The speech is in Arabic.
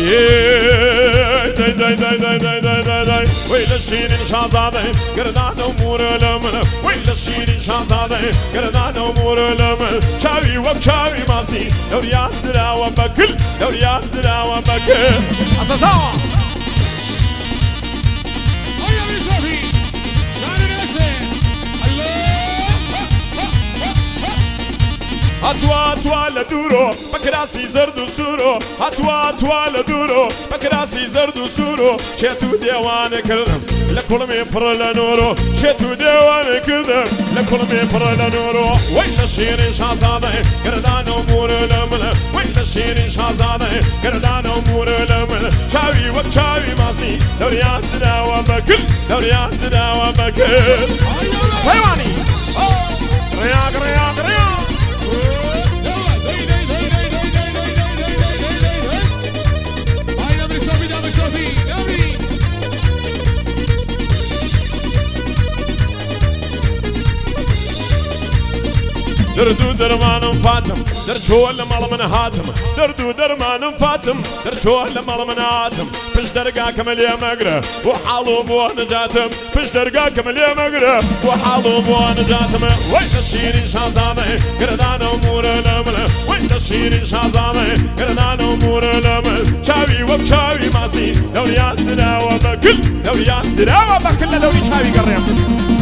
داي داي داي داي داي داي داي داي ويل الشيرين شازادة قردان أمور الأمل ويل الشيرين شازادة قردان أمور الأمل شاوي وبشاوي ماسي دوريات دراوة بكل دوريات دراوة بكل أساسا هيا بيشوفي شعر ناسي هاتوا هاتوا لدورو بكراسي زرد سورو هاتوا هاتوا لدورو بكراسي زرد سورو شتو ديوان كردم لكل مي فرل نورو شتو ديوان كردم لكل مي فرل نورو وين الشيرين شازادة قردان أمور الأمل وين الشيرين شازادة قردان أمور الأمل شاوي وبشاوي ماسي دوريات دراوة بكل دوريات دراوة بكل سيواني رياق رياق رياق دردو درمان فاتم درچو لمال من هاتم دردو درمان فاتم درچو لمال من هاتم پش درگا كمل يا مقرة وحالو بو نجاتم پش درگا كمل يا مقرة وحالو بو نجاتم وين الشيرين شازامة قردان أمور الأمل وين الشيرين شازامة قردان أمور الأمل شاوي وبشاوي ماسي دوريات دراوة بكل دوريات دراوة بكل دوري شاوي قريم